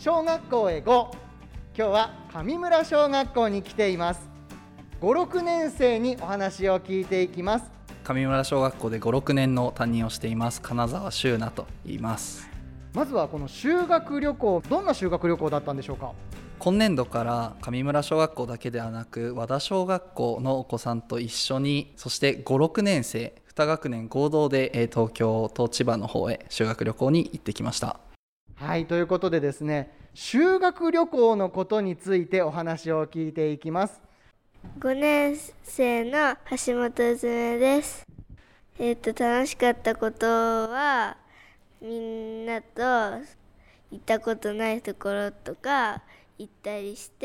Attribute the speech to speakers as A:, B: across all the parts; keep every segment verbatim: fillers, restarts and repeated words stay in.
A: 小学校へゴー。今日は上村小学校に来ています。ご、ろくねん生にお話を聞いていきます。
B: 上村小学校でご、ろくねんの担任をしています金沢修奈と言います。
A: まずはこの修学旅行、どんな修学旅行だったんでしょうか？
B: 今年度から上村小学校だけではなく和田小学校のお子さんと一緒に、そしてご、ろくねん生に学年合同で東京と千葉の方へ修学旅行に行ってきました。
A: はい、ということでですね、修学旅行のことについてお話を聞いていきます。
C: ごねん生の橋本うずめです。えっと楽しかったことは、みんなと行ったことないところとか行ったりして、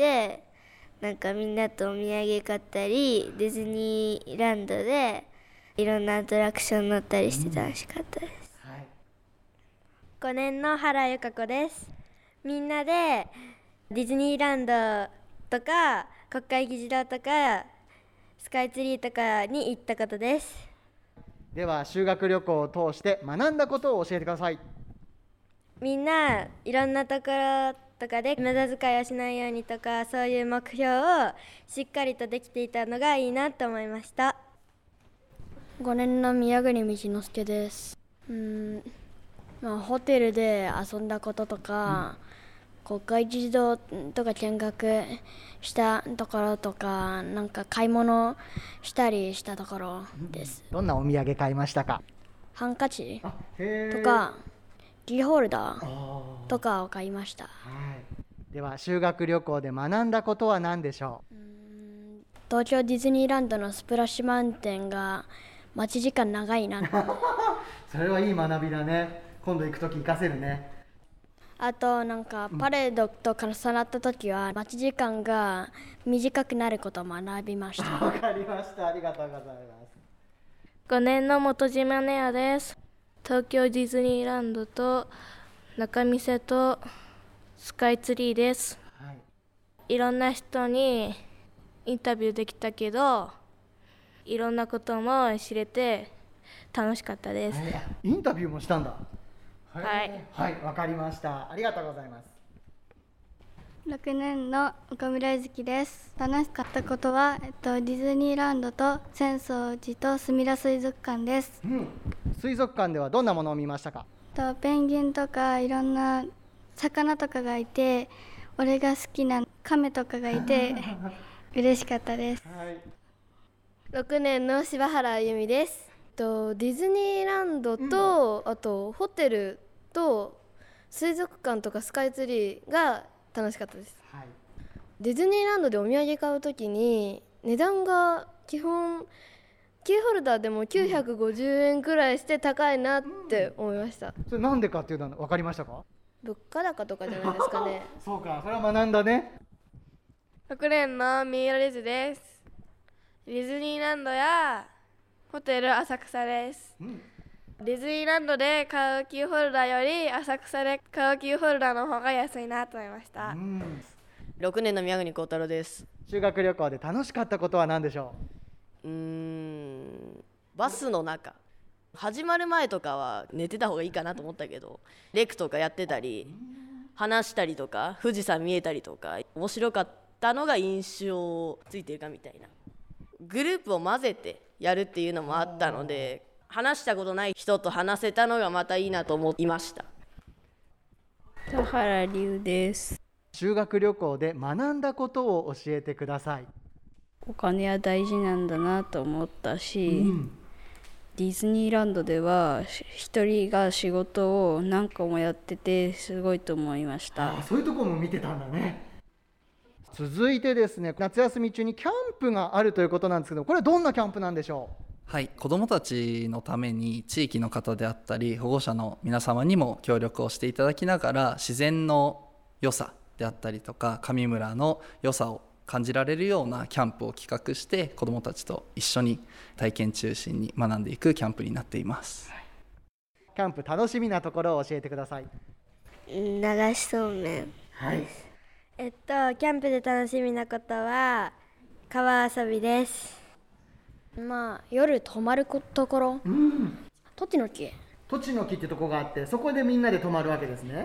C: なんかみんなとお土産買ったり、ディズニーランドでいろんなアトラクション乗ったりして楽しかったです、
A: うんはい、
D: ごねんの原由香子です。みんなでディズニーランドとか国会議事堂とかスカイツリーとかに行ったことです。
A: では修学旅行を通して学んだことを教えてください。
D: みんないろんなところとかで無駄遣いをしないようにとか、そういう目標をしっかりとできていたのがいいなと思いました。
E: ごねんの宮国道之介です。うーん、まあ、ホテルで遊んだこととか、うん、国会議事堂とか見学したところとか、なんか買い物したりしたところです、
A: うん、どんなお土産買いましたか？
E: ハンカチとかキーホルダーとかを買いました。
A: はい、では修学旅行で学んだことは何でしょう？
E: うーん、東京ディズニーランドのスプラッシュマウンテンが待ち時間長いな
A: それはいい学びだね。今度行くとき活かせるね。
E: あとなんかパレードと重なったときは待ち時間が短くなることを学びました。
A: わかりました。ありがとうございます。
F: ごねんの本島ネアです。東京ディズニーランドと仲見世とスカイツリーです、はい、いろんな人にインタビューできたけど、いろんなことも知れて楽しかったです。
A: インタビューもしたんだ。
F: はい
A: はい、わかりました。ありがとうございます。
G: ろくねんの岡村ゆずきです。楽しかったことは、えっと、ディズニーランドと浅草寺とすみだ水族館です、
A: うん、水族館ではどんなものを見ましたか？
G: とペンギンとかいろんな魚とかがいて、俺が好きなカメとかがいて嬉しかったです、はい、
D: ろくねんの柴原あゆみです。とディズニーランドと、うん、あとホテルと水族館とかスカイツリーが楽しかったです、はい、ディズニーランドでお土産買うときに値段が基本キーホルダーでもきゅうひゃくごじゅうえんくらいして高いなって思いました、
A: うん、それなんでかっていうのは分かりましたか？
D: 物価高とかじゃないですかね
A: そうか、それは学んだね。
F: ろくねんの三浦リズです。ディズニーランドやホテル浅草です、うん、ディズニーランドで買うキーホルダーより浅草で買うキーホルダーの方が安いなと思いました、うん、
H: ろくねんの宮国幸太郎です。
A: 修学旅行で楽しかったことは何でしょ
H: う？うーん、バスの中、始まる前とかは寝てた方がいいかなと思ったけど、レクとかやってたり話したりとか富士山見えたりとか面白かったのが印象ついてるかみたいな。グループを混ぜてやるっていうのもあったので、話したことない人と話せたのがまたいいなと思いました。
I: 田原龍です。
A: 修学旅行で学んだことを教えてください。
I: お金は大事なんだなと思ったし、うん、ディズニーランドでは一人が仕事を何個もやっててすごいと思いました。
A: あ、そういうところも見てたんだね。続いてですね、夏休み中にキャンプがあるということなんですけど、これはどんなキャンプなんでしょう？
B: はい、子どもたちのために地域の方であったり保護者の皆様にも協力をしていただきながら、自然の良さであったりとか上村の良さを感じられるようなキャンプを企画して、子どもたちと一緒に体験中心に学んでいくキャンプになっています。
A: キャンプ楽しみなところを教えてください。
C: 流しそうめん、
A: はい、
D: えっとキャンプで楽しみなことは川遊びです。
E: まあ夜泊まるところ、うん、栃の木
A: 栃の木ってとこがあって、そこでみんなで泊まるわけですね。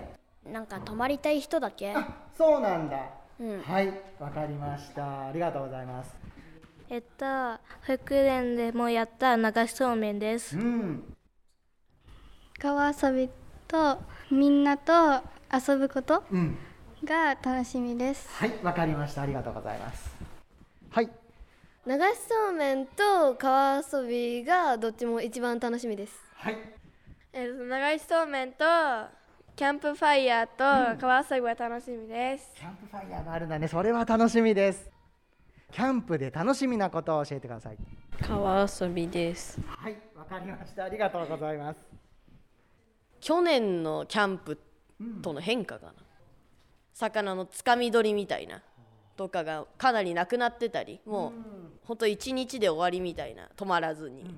E: なんか泊まりたい人だけ。
A: そうなんだ、
E: うん、
A: はい、わかりました。ありがとうございます。
F: えっと保育園でもやった流しそうめんです、うん、
G: 川遊びとみんなと遊ぶことが楽しみです、
A: うん、はい、わかりました。ありがとうございます。はい、
D: 流しそうめんと川遊びがどっちも一番楽しみです。
A: はい、
F: えー、流しそうめんとキャンプファイヤーと川遊びが楽しみです、
A: うん、キャンプファイヤーがあるんだね。それは楽しみです。キャンプで楽しみなことを教えてください。
I: 川遊びです。
A: はい、わかりました。ありがとうございます。
H: 去年のキャンプとの変化かな、うん、魚のつかみ取りみたいなとかがかなりなくなってたり、もうほんといちにちで終わりみたいな、泊まらずに、うんうんうん、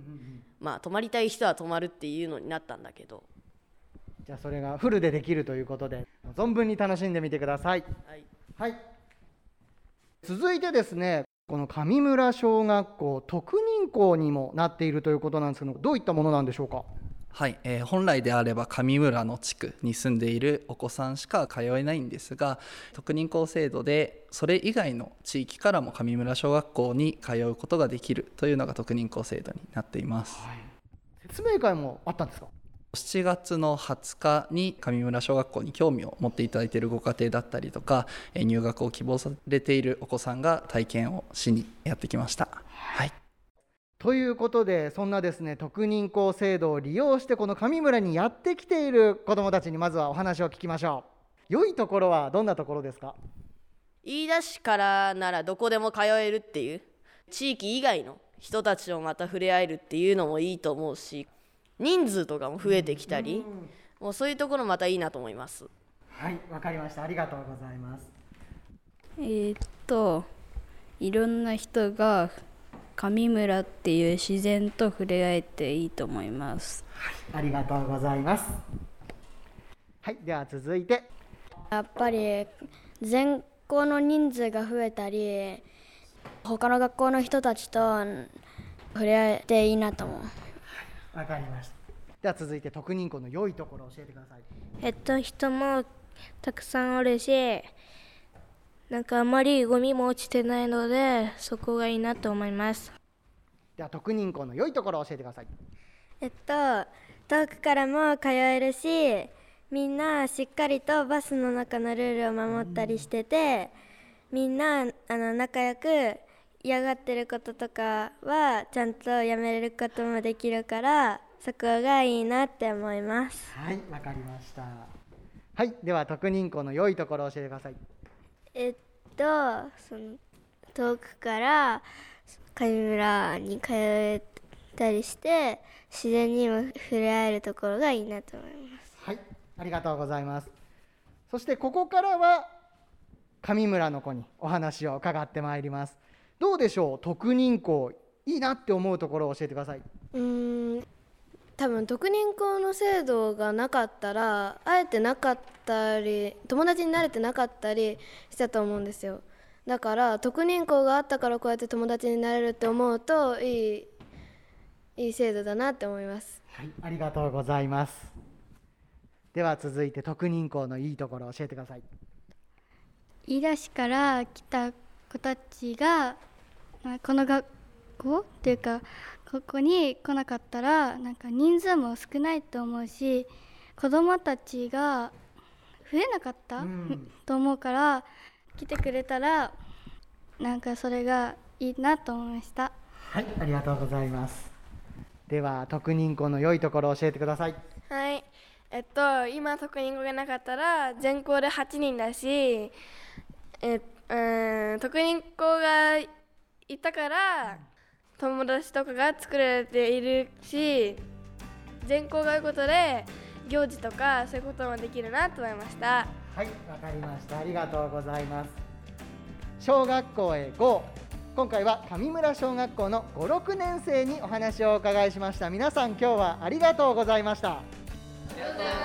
H: まあ泊まりたい人は泊まるっていうのになったんだけど、
A: じゃあそれがフルでできるということで存分に楽しんでみてください。はい、はい、続いてですね、この上村小学校特認校にもなっているということなんですけど、どういったものなんでしょうか。
B: はい、えー、本来であれば上村の地区に住んでいるお子さんしか通えないんですが、特認校制度でそれ以外の地域からも上村小学校に通うことができるというのが特認校制度になっています、はい、
A: 説明会もあったんですか。
B: しちがつのはつかに上村小学校に興味を持っていただいているご家庭だったりとか、入学を希望されているお子さんが体験をしにやってきました、はい、
A: ということで、そんなですね特認校制度を利用してこの上村にやってきている子どもたちにまずはお話を聞きましょう。良いところはどんなところですか。
H: 飯田市からならどこでも通えるっていう、地域以外の人たちとまた触れ合えるっていうのもいいと思うし、人数とかも増えてきたり、うん、もうそういうところまたいいなと思います。
A: はい、わかりました。ありがとうございます。
I: えー、っといろんな人が上村っていう自然と触れ合えていいと思います、
A: はい、ありがとうございます。はい、では続いて、
E: やっぱり全校の人数が増えたり、他の学校の人たちと触れ合えていいなと思う。
A: わかりました。では続いて特認校の良いところを教えてください。
F: えっと人もたくさんおるし、なんかあまりゴミも落ちてないのでそこがいいなと思います。
A: では特認校の良いところを教えてください。
C: えっと遠くからも通えるし、みんなしっかりとバスの中のルールを守ったりしてて、みんなあの仲良く嫌がってることとかはちゃんとやめれることもできるから、そこがいいなって思います。
A: はい、わかりました。はい、では特認校の良いところを教えてください。
C: えっとその遠くから上村に通えたりして自然にも触れ合えるところがいいなと思います。
A: はい、ありがとうございます。そしてここからは上村の子にお話を伺ってまいります。どうでしょう、特認校いいなって思うところを教えてください。
D: うーん多分特認校の制度がなかったらあえてなかったり友達になれてなかったりしたと思うんですよ。だから特認校があったからこうやって友達になれるって思うといいいい制度だなって思います。
A: はい、ありがとうございます。では続いて特認校のいいところを教えてください。
G: 飯田市から来た子たちがこの学校っていうかここに来なかったらなんか人数も少ないと思うし、子どもたちが増えなかった、うん、と思うから来てくれたらなんかそれがいいなと思いました。
A: はい、ありがとうございます。では特認校の良いところを教えてください。
F: はい、えっと今特認校がなかったら全校ではちにんだし、えうん特認校がいたから友達とかが作られているし、全校があることで行事とかそういうこともできるなと思いました。
A: はい、わかりました。ありがとうございます。小学校へ ゴー。 今回は上村小学校のご、ろくねん生にお話をお伺いしました。皆さん今日はありがとうございました。ありがとうございました。